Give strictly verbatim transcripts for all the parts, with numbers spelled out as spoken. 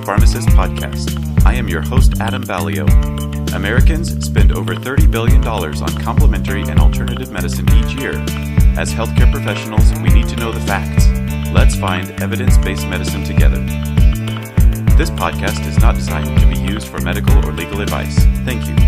Pharmacist Podcast. I am your host, Adam Ballio. Americans spend over thirty billion dollars on complementary and alternative medicine each year. As healthcare professionals, we need to know the facts. Let's find evidence-based medicine together. This podcast is not designed to be used for medical or legal advice. Thank you.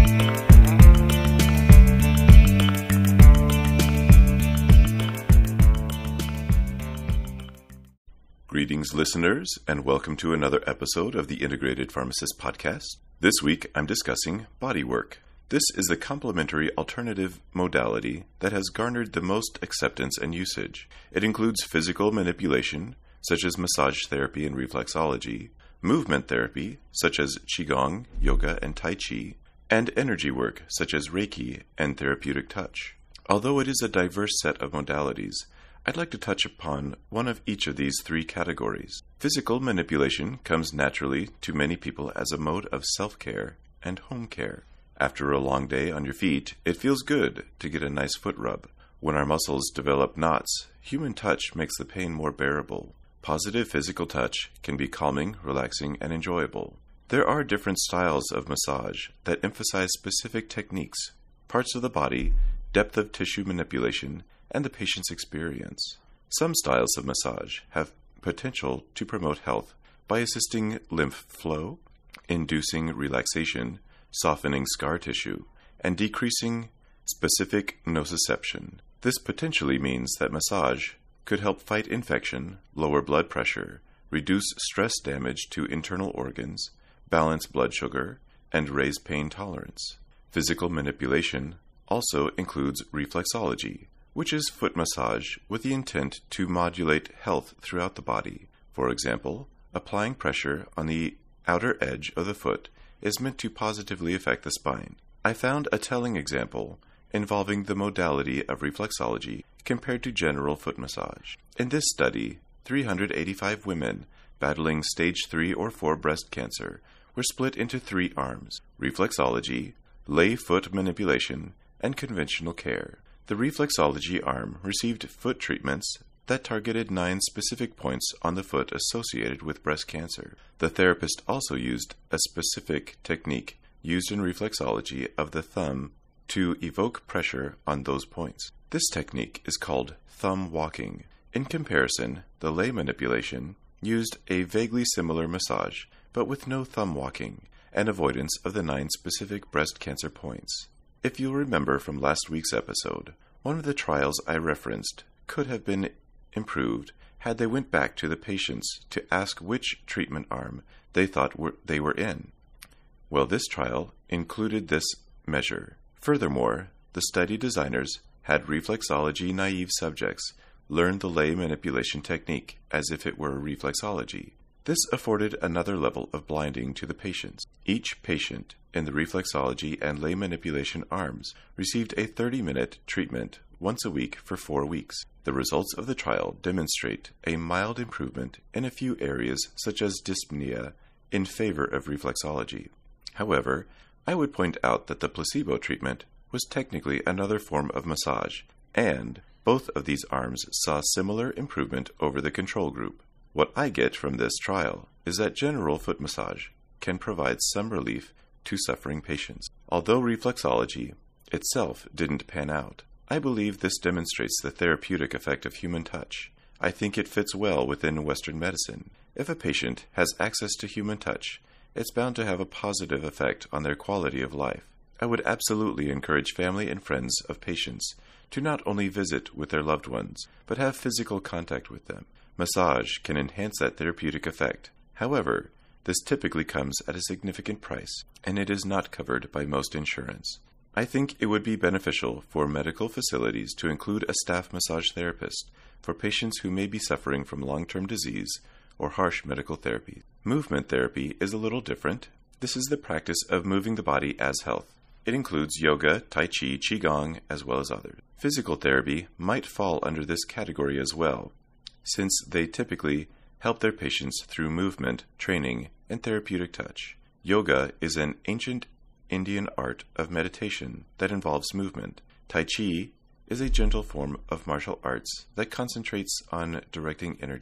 Greetings, listeners, and welcome to another episode of the Integrated Pharmacist Podcast. This week, I'm discussing bodywork. This is the complementary alternative modality that has garnered the most acceptance and usage. It includes physical manipulation, such as massage therapy and reflexology, movement therapy, such as Qigong, yoga, and Tai Chi, and energy work, such as Reiki and therapeutic touch. Although it is a diverse set of modalities, I'd like to touch upon one of each of these three categories. Physical manipulation comes naturally to many people as a mode of self-care and home care. After a long day on your feet, it feels good to get a nice foot rub. When our muscles develop knots, human touch makes the pain more bearable. Positive physical touch can be calming, relaxing, and enjoyable. There are different styles of massage that emphasize specific techniques, parts of the body, depth of tissue manipulation, and the patient's experience. Some styles of massage have potential to promote health by assisting lymph flow, inducing relaxation, softening scar tissue, and decreasing specific nociception. This potentially means that massage could help fight infection, lower blood pressure, reduce stress damage to internal organs, balance blood sugar, and raise pain tolerance. Physical manipulation also includes reflexology, which is foot massage with the intent to modulate health throughout the body. For example, applying pressure on the outer edge of the foot is meant to positively affect the spine. I found a telling example involving the modality of reflexology compared to general foot massage. In this study, three hundred eighty-five women battling stage three or four breast cancer were split into three arms: reflexology, lay foot manipulation, and conventional care. The reflexology arm received foot treatments that targeted nine specific points on the foot associated with breast cancer. The therapist also used a specific technique used in reflexology of the thumb to evoke pressure on those points. This technique is called thumb walking. In comparison, the lay manipulation used a vaguely similar massage, but with no thumb walking and avoidance of the nine specific breast cancer points. If you'll remember from last week's episode, one of the trials I referenced could have been improved had they went back to the patients to ask which treatment arm they thought were, they were in. Well, this trial included this measure. Furthermore, the study designers had reflexology-naive subjects learn the lay manipulation technique as if it were reflexology. This afforded another level of blinding to the patients. Each patient in the reflexology and lay manipulation arms received a thirty-minute treatment once a week for four weeks. The results of the trial demonstrate a mild improvement in a few areas such as dyspnea in favor of reflexology. However, I would point out that the placebo treatment was technically another form of massage, and both of these arms saw similar improvement over the control group. What I get from this trial is that general foot massage can provide some relief to suffering patients. Although reflexology itself didn't pan out, I believe this demonstrates the therapeutic effect of human touch. I think it fits well within Western medicine. If a patient has access to human touch, it's bound to have a positive effect on their quality of life. I would absolutely encourage family and friends of patients to not only visit with their loved ones, but have physical contact with them. Massage can enhance that therapeutic effect. However, this typically comes at a significant price, and it is not covered by most insurance. I think it would be beneficial for medical facilities to include a staff massage therapist for patients who may be suffering from long-term disease or harsh medical therapy. Movement therapy is a little different. This is the practice of moving the body as health. It includes yoga, Tai Chi, Qigong, as well as others. Physical therapy might fall under this category as well, since they typically help their patients through movement, training, and therapeutic touch. Yoga is an ancient Indian art of meditation that involves movement. Tai Chi is a gentle form of martial arts that concentrates on directing energy.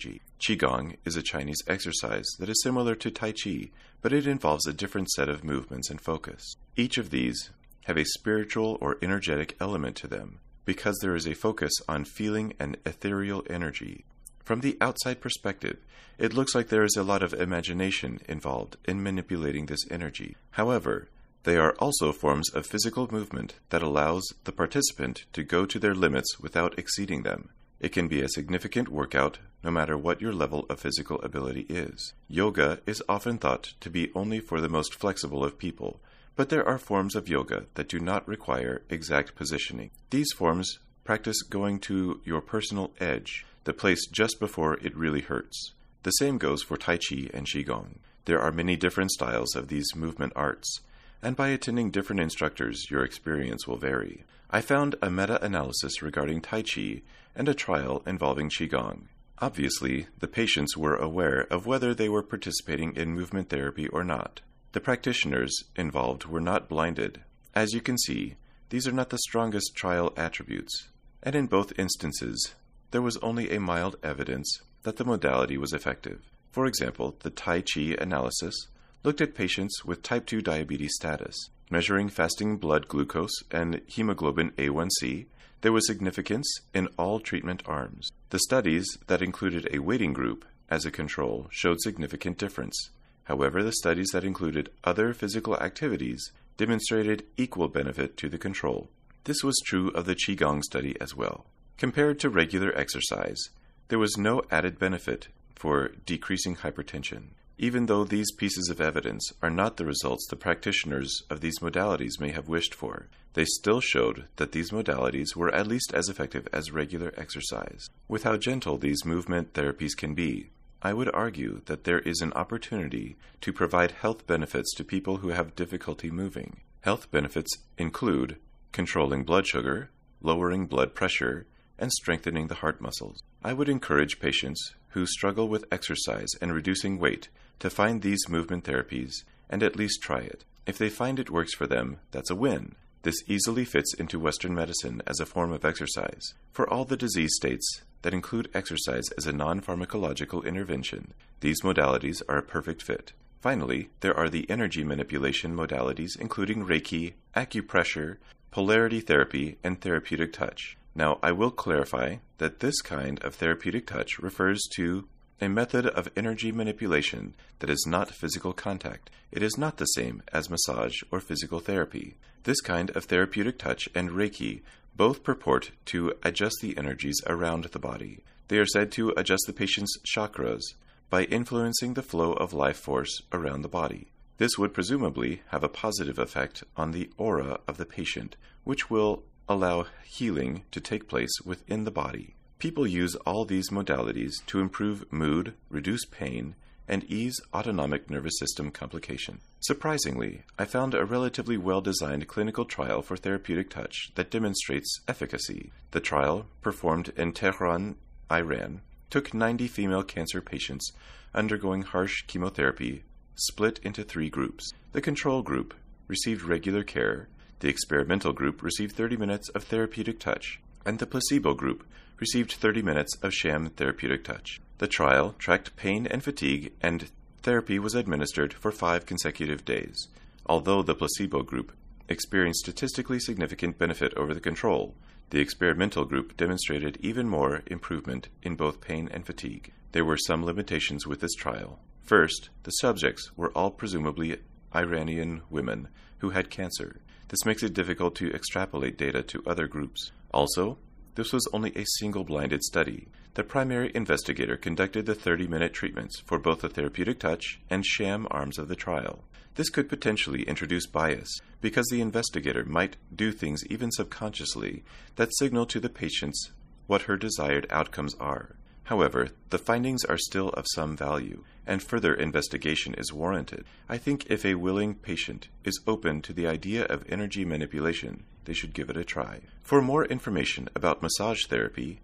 Qigong is a Chinese exercise that is similar to Tai Chi, but it involves a different set of movements and focus. Each of these have a spiritual or energetic element to them, because there is a focus on feeling and ethereal energy. From the outside perspective, it looks like there is a lot of imagination involved in manipulating this energy. However, they are also forms of physical movement that allows the participant to go to their limits without exceeding them. It can be a significant workout no matter what your level of physical ability is. Yoga is often thought to be only for the most flexible of people, but there are forms of yoga that do not require exact positioning. These forms practice going to your personal edge, the place just before it really hurts. The same goes for Tai Chi and Qigong. There are many different styles of these movement arts, and by attending different instructors, your experience will vary. I found a meta-analysis regarding Tai Chi and a trial involving Qigong. Obviously, the patients were aware of whether they were participating in movement therapy or not. The practitioners involved were not blinded. As you can see, these are not the strongest trial attributes, and in both instances, there was only a mild evidence that the modality was effective. For example, the Tai Chi analysis looked at patients with type two diabetes status. Measuring fasting blood glucose and hemoglobin A one C, there was significance in all treatment arms. The studies that included a waiting group as a control showed significant difference. However, the studies that included other physical activities demonstrated equal benefit to the control. This was true of the Qigong study as well. Compared to regular exercise, there was no added benefit for decreasing hypertension. Even though these pieces of evidence are not the results the practitioners of these modalities may have wished for, they still showed that these modalities were at least as effective as regular exercise. With how gentle these movement therapies can be, I would argue that there is an opportunity to provide health benefits to people who have difficulty moving. Health benefits include controlling blood sugar, lowering blood pressure, and strengthening the heart muscles. I would encourage patients who struggle with exercise and reducing weight to find these movement therapies and at least try it. If they find it works for them, that's a win. This easily fits into Western medicine as a form of exercise. For all the disease states that include exercise as a non-pharmacological intervention, these modalities are a perfect fit. Finally, there are the energy manipulation modalities including Reiki, acupressure, polarity therapy, and therapeutic touch. Now, I will clarify that this kind of therapeutic touch refers to a method of energy manipulation that is not physical contact. It is not the same as massage or physical therapy. This kind of therapeutic touch and Reiki both purport to adjust the energies around the body. They are said to adjust the patient's chakras by influencing the flow of life force around the body. This would presumably have a positive effect on the aura of the patient, which will allow healing to take place within the body. People use all these modalities to improve mood, reduce pain, and ease autonomic nervous system complication. Surprisingly, I found a relatively well-designed clinical trial for therapeutic touch that demonstrates efficacy. The trial, performed in Tehran, Iran, took ninety female cancer patients undergoing harsh chemotherapy, split into three groups. The control group received regular care, the experimental group received thirty minutes of therapeutic touch, and the placebo group received thirty minutes of sham therapeutic touch. The trial tracked pain and fatigue, and therapy was administered for five consecutive days. Although the placebo group experienced statistically significant benefit over the control, the experimental group demonstrated even more improvement in both pain and fatigue. There were some limitations with this trial. First, the subjects were all presumably Iranian women who had cancer. This makes it difficult to extrapolate data to other groups. Also, this was only a single-blinded study. The primary investigator conducted the thirty-minute treatments for both the therapeutic touch and sham arms of the trial. This could potentially introduce bias, because the investigator might do things even subconsciously that signal to the patients what her desired outcomes are. However, the findings are still of some value, and further investigation is warranted. I think if a willing patient is open to the idea of energy manipulation, they should give it a try. For more information about massage therapy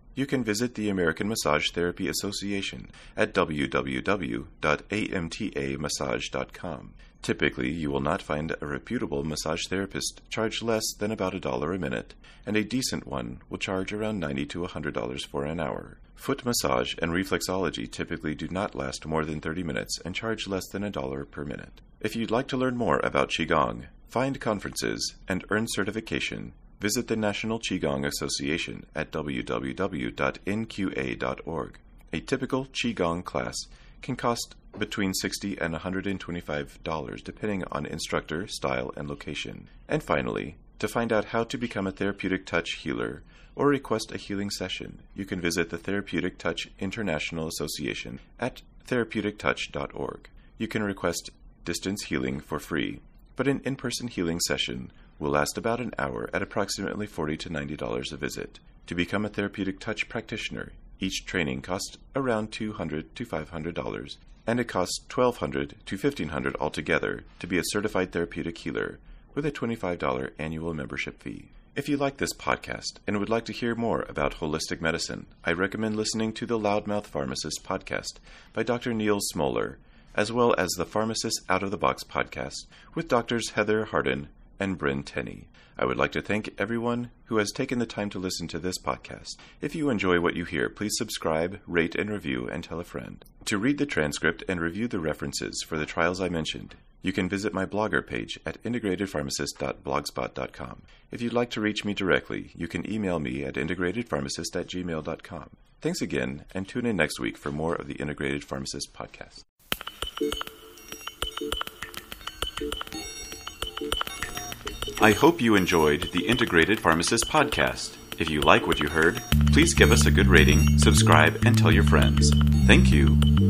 you can visit the American Massage Therapy Association at w w w dot a m t a massage dot com. Typically, you will not find a reputable massage therapist charge less than about a dollar a minute, and a decent one will charge around ninety to one hundred dollars for an hour. Foot massage and reflexology typically do not last more than thirty minutes and charge less than a dollar per minute. If you'd like to learn more about Qigong, find conferences, and earn certification, visit the National Qigong Association at w w w dot n q a dot org. A typical Qigong class can cost between sixty dollars and one hundred twenty-five dollars depending on instructor, style, and location. And finally, to find out how to become a Therapeutic Touch healer or request a healing session, you can visit the Therapeutic Touch International Association at therapeutic touch dot org. You can request distance healing for free, but an in-person healing session will last about an hour at approximately forty to ninety dollars a visit. To become a Therapeutic Touch practitioner, each training costs around two hundred to five hundred dollars, and it costs twelve hundred to fifteen hundred dollars altogether to be a certified therapeutic healer with a twenty-five dollars annual membership fee. If you like this podcast and would like to hear more about holistic medicine, I recommend listening to the Loudmouth Pharmacist podcast by Doctor Neil Smoller, as well as the Pharmacist Out of the Box podcast with Doctors Heather Hardin and Bryn Tenney. I would like to thank everyone who has taken the time to listen to this podcast. If you enjoy what you hear, please subscribe, rate, and review, and tell a friend. To read the transcript and review the references for the trials I mentioned, you can visit my blogger page at integrated pharmacist dot blogspot dot com. If you'd like to reach me directly, you can email me at integrated pharmacist at gmail dot com. Thanks again, and tune in next week for more of the Integrated Pharmacist podcast. I hope you enjoyed the Integrated Pharmacist podcast. If you like what you heard, please give us a good rating, subscribe, and tell your friends. Thank you.